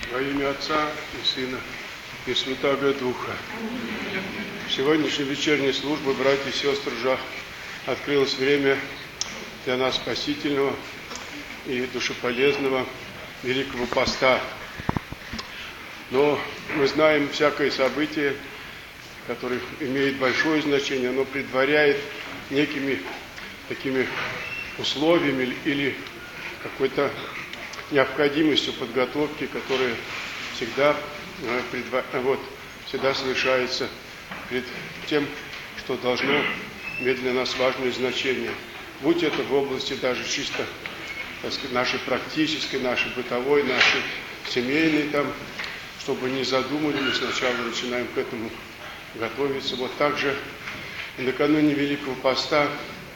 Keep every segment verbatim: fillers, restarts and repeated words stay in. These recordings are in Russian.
Во имя Отца и Сына и Святаго Духа. Сегодняшняя вечерняя служба, братья и сестры, уже открылось время для нас спасительного и душеполезного Великого Поста. Но мы знаем всякое событие, которое имеет большое значение, оно предваряет некими такими условиями или какой-то необходимостью подготовки, которая всегда, вот, всегда совершается перед тем, что должно иметь для нас важное значение. Будь это в области даже чисто, так сказать, нашей практической, нашей бытовой, нашей семейной, там, чтобы не задумали, мы сначала начинаем к этому готовиться. Вот так же и накануне Великого Поста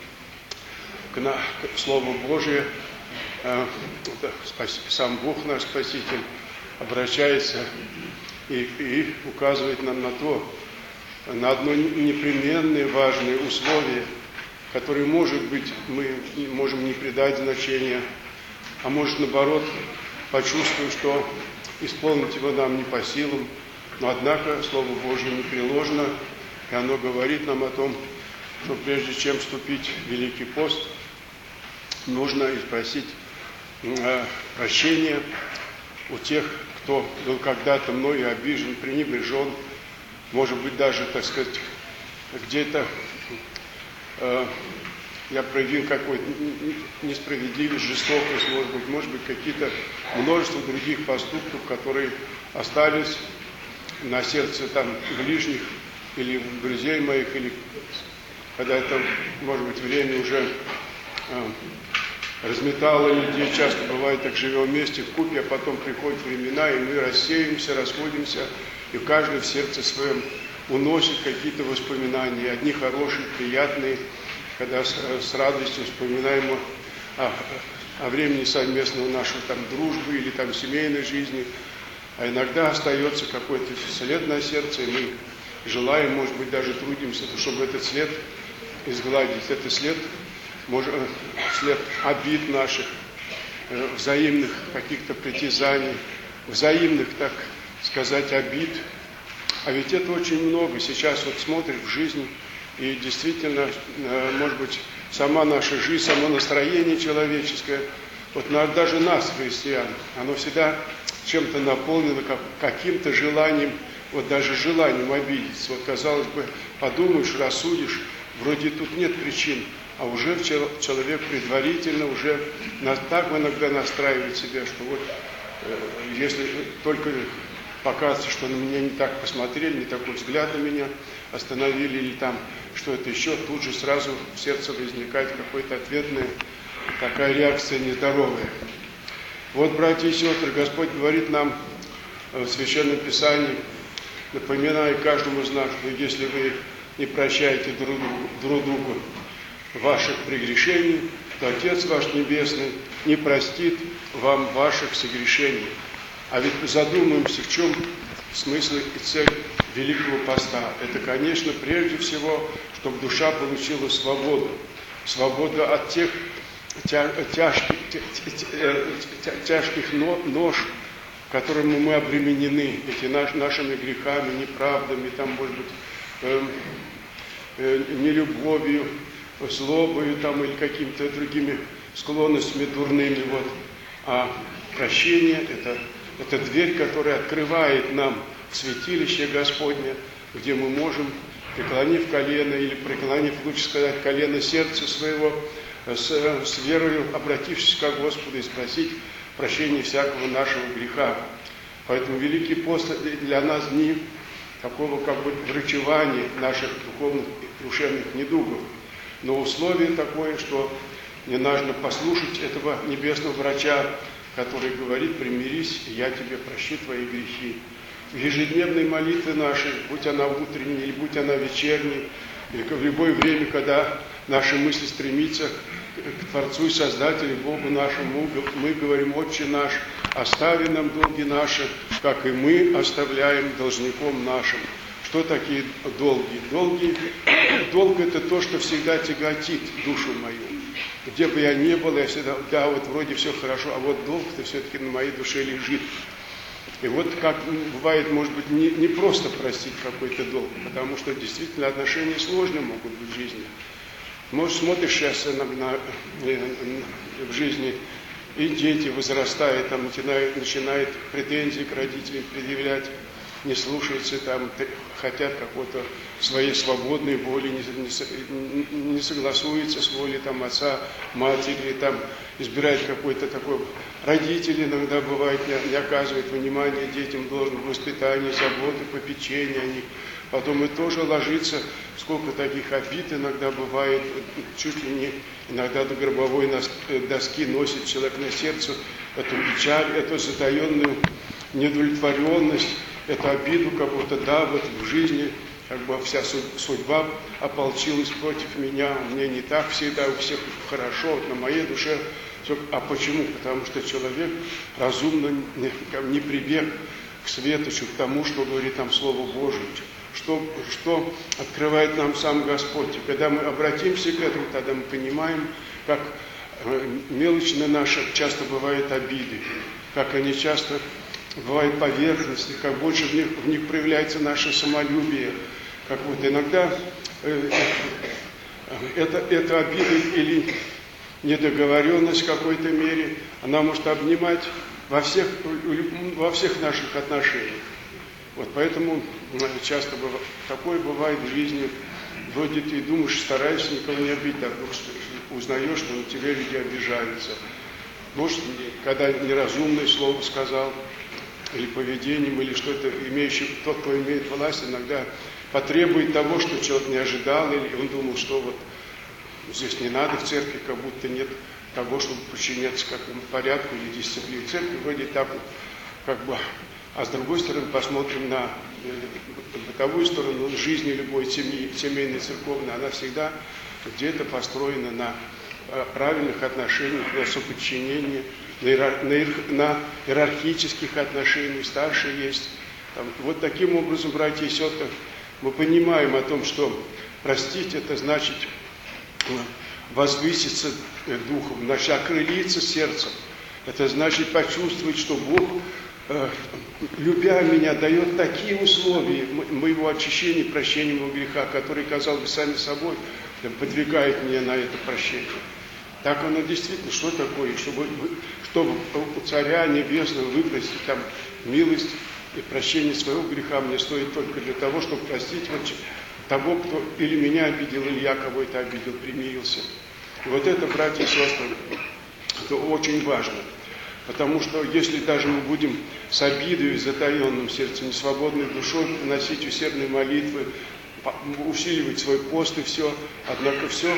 к, на, к Слову Божие э, спаси, сам Бог наш Спаситель обращается и, и указывает нам на то, на одно непременное важное условие, которое, может быть, мы можем не придать значения, а может, наоборот, почувствовать, что исполнить его нам не по силам, но, однако, Слово Божье непреложно, и оно говорит нам о том, что прежде чем вступить в Великий пост, нужно и просить э, прощения у тех, кто был когда-то мною обижен, пренебрежен, может быть, даже, так сказать, где-то э, я проявил какую-то несправедливость, жестокость, может быть, может быть, какие-то множество других поступков, которые остались на сердце там ближних или друзей моих, или когда это, может быть, время уже э, разметало людей, часто бывает так, живем вместе в купе, а потом приходят времена, и мы рассеемся, расходимся, и каждый в сердце своем уносит какие-то воспоминания, одни хорошие, приятные, когда с, с радостью вспоминаем о, о времени совместного нашего там дружбы или там семейной жизни, а иногда остается какой-то след на сердце, и мы желаем, может быть, даже трудимся, чтобы этот след изгладить, этот след, может, след обид наших, взаимных каких-то притязаний, взаимных, так сказать, обид. А ведь это очень много. Сейчас вот смотришь в жизнь, и действительно, может быть, сама наша жизнь, само настроение человеческое, вот даже нас, христиан, оно всегда чем-то наполнено, как, каким-то желанием, вот даже желанием обидеться. Вот, казалось бы, подумаешь, рассудишь, вроде тут нет причин, а уже человек предварительно уже так иногда настраивает себя, что вот э, если только покажется, что на меня не так посмотрели, не такой взгляд на меня остановили, или там что-то еще, тут же сразу в сердце возникает какая-то ответная такая реакция нездоровая. Вот, братья и сестры, Господь говорит нам в Священном Писании, напоминая каждому из нас, что если вы не прощаете друг другу, друг другу ваших прегрешений, то Отец ваш Небесный не простит вам ваших согрешений. А ведь задумаемся, в чем смысл и цель Великого Поста. Это, конечно, прежде всего, чтобы душа получила свободу. Свободу от тех тяжких, тяжких нож, которыми мы обременены, эти нашими грехами, неправдами, там, может быть, э, э, нелюбовью, злобою там, или какими-то другими склонностями дурными. Вот. А прощение – это, это дверь, которая открывает нам святилище Господне, где мы можем, преклонив колено, или преклонив, лучше сказать, колено сердца своего, с, с верою, обратившись к Господу, и спросить прощения всякого нашего греха. Поэтому Великий пост для нас дни такого как бы врачевания наших духовных и душевных недугов. Но условие такое, что не нужно послушать этого небесного врача, который говорит: примирись, и я тебе прощу твои грехи. В ежедневной молитве нашей, будь она утренней, или будь она вечерней, или в любое время, когда наши мысли стремятся к Творцу и Создателю, Богу нашему, мы говорим: Отче наш, остави нам долги наши, как и мы оставляем должником нашим. Что такие долги? Долги, долг – это то, что всегда тяготит душу мою. Где бы я ни был, я всегда, да, вот вроде все хорошо, а вот долг-то все-таки на моей душе лежит. И вот как бывает, может быть, не, не просто простить какой-то долг, потому что действительно отношения сложные могут быть в жизни. Может, смотришь сейчас на, на, на, в жизни, и дети, возрастают, там, начинают, начинают претензии к родителям предъявлять, не слушаются, там, хотят какой-то своей свободной воли, не, не, не согласуются с волей там, отца, матери, там, избирают какой-то такой... Родители иногда бывает не, не оказывают внимания детям, должен воспитание, заботы, попечения о них. Потом и тоже ложится, сколько таких обид иногда бывает, чуть ли не иногда до гробовой доски носит человек на сердце эту печаль, эту затаенную неудовлетворенность, эту обиду, как будто да, вот в жизни как бы вся судьба ополчилась против меня, мне не так всегда, у всех хорошо, вот на моей душе. А почему? Потому что человек разумно не, не прибег к светочу, к тому, что говорит нам Слово Божие, что, что открывает нам сам Господь. И когда мы обратимся к этому, тогда мы понимаем, как мелочно наши часто бывают обиды, как они часто бывают поверхностны, как больше в них, в них проявляется наше самолюбие. Как вот иногда э, это, это обида или недоговоренность в какой-то мере, она может обнимать во всех, во всех наших отношениях. Вот поэтому часто бывает, такое бывает в жизни. Вроде ты думаешь, стараешься никого не обидеть, а вдруг узнаешь, что на тебя люди обижаются. Может, когда неразумное слово сказал, или поведением, или что-то имеющий, тот, кто имеет власть, иногда потребует того, что человек не ожидал, или он думал, что вот здесь не надо в церкви, как будто нет того, чтобы подчиняться какому-то порядку или дисциплине. Церкви вроде так, как бы, а с другой стороны посмотрим на бытовую сторону жизни любой семьи, семейной, церковной, она всегда где-то построена на правильных отношениях, на соподчинении, на, иер... на, иер... на иерархических отношениях, старшие есть. Там, вот таким образом, братья и сестры, мы понимаем о том, что простить это значит возвыситься духом, значит окрылиться сердцем. Это значит почувствовать, что Бог, э, любя меня, дает такие условия моего очищения, прощения моего греха, которые, казалось бы, сами собой подвигают меня на это прощение. Так оно действительно, что такое? Чтобы, чтобы у Царя Небесного выпросить там милость и прощение своего греха, мне стоит только для того, чтобы простить вот того, кто или меня обидел, или я кого-то обидел, примирился. И вот это, братья и сестры, это очень важно. Потому что если даже мы будем с обидой, затаенным сердцем, несвободной душой носить усердные молитвы, усиливать свой пост и все, однако все,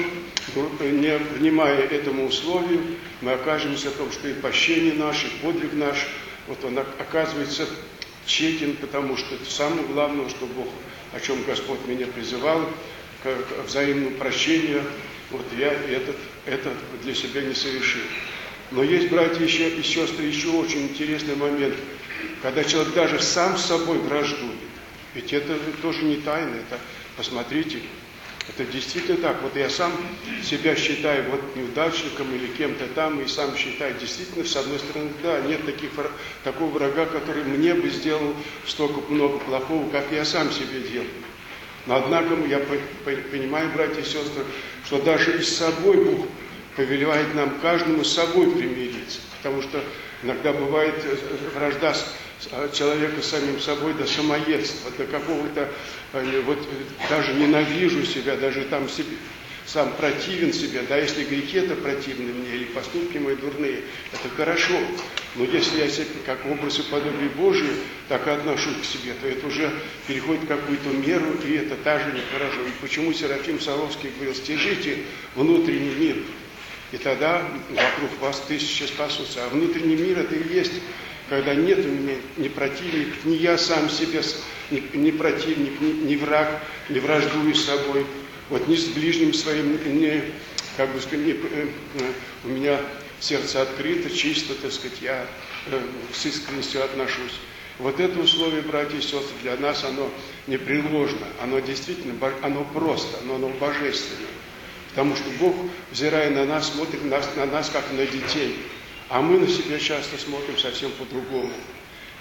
не внимая этому условию, мы окажемся в том, что и прощение наше, и подвиг наш, вот он оказывается тщетен, потому что это самое главное, что Бог, о чем Господь меня призывал, к взаимному прощению, вот я этот, это для себя не совершил. Но есть, братья еще, и сестры, еще очень интересный момент, когда человек даже сам с собой враждует. Ведь это тоже не тайна, это, посмотрите, это действительно так. Вот я сам себя считаю вот неудачником или кем-то там, и сам считаю, действительно, с одной стороны, да, нет таких, такого врага, который мне бы сделал столько много плохого, как я сам себе делаю. Но однако я понимаю, братья и сестры, что даже и с собой Бог повелевает нам каждому с собой примириться. Потому что иногда бывает вражда человека с самим собой до самоедства, до какого-то, вот даже ненавижу себя, даже там себе, сам противен себе, да, если грехи это противны мне, или поступки мои дурные, это хорошо. Но если я себя как образ и подобие Божие так и отношусь к себе, то это уже переходит в какую-то меру, и это даже нехорошо. И почему Серафим Саровский говорил, стяжите внутренний мир, и тогда вокруг вас тысячи спасутся. А внутренний мир это и есть, когда нет у меня ни противник, ни я сам себе, ни, ни противник, ни, ни враг, не враждую с собой, вот ни с ближним своим, ни, как бы сказать, ни, у меня сердце открыто, чисто, так сказать, я э, с искренностью отношусь. Вот это условие, братья и сестры, для нас оно непреложно, оно действительно, оно просто, оно, оно божественное. Потому что Бог, взирая на нас, смотрит на нас, на нас как на детей. А мы на себя часто смотрим совсем по-другому.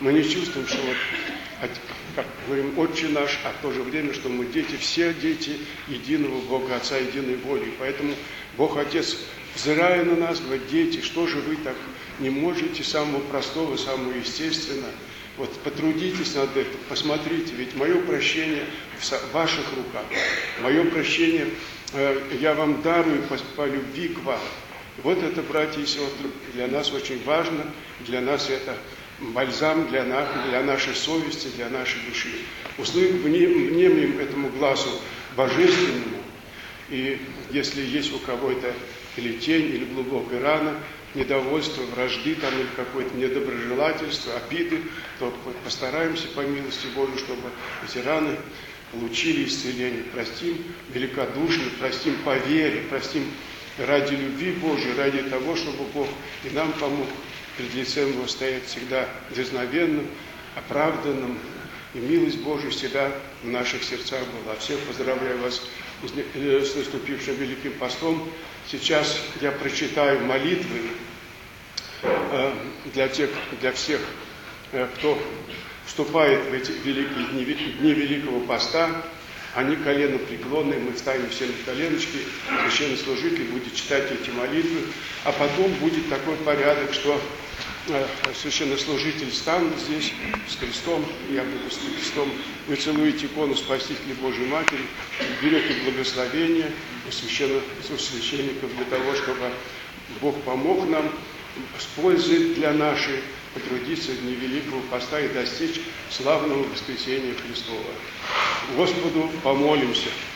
Мы не чувствуем, что вот, как говорим, Отче наш, а в то же время, что мы дети, все дети единого Бога Отца, единой воли. Поэтому Бог Отец, взирая на нас, говорит: дети, что же вы так не можете самого простого, самого естественного? Вот потрудитесь над этим, посмотрите, ведь мое прощение в ваших руках, мое прощение э, я вам дарую по, по любви к вам. Вот это, братья и сестры, для нас очень важно, для нас это бальзам для, на, для нашей совести, для нашей души. Внемлем этому глазу божественному, и если есть у кого-то или тень, или глубокая рана, недовольство, вражды там, или какое-то недоброжелательство, обиды, то постараемся по милости Божией, чтобы эти раны получили исцеление. Простим великодушно, простим по вере, простим ради любви Божией, ради того, чтобы Бог и нам помог пред лицем Его стоять всегда дерзновенным, оправданным, и милость Божия всегда в наших сердцах была. Всех поздравляю вас с наступившим Великим Постом. Сейчас я прочитаю молитвы для тех, для всех, кто вступает в эти великие дни, дни Великого Поста. Они коленопреклонные, мы встанем все на коленочки, священнослужитель будет читать эти молитвы, а потом будет такой порядок, что священнослужитель станет здесь с крестом, я буду с крестом, вы целуете икону Спасителя Божьей Матери, берете благословение у священников для того, чтобы Бог помог нам с пользой для нашей потрудиться в дни Великого Поста и достичь славного воскресения Христова. Господу помолимся.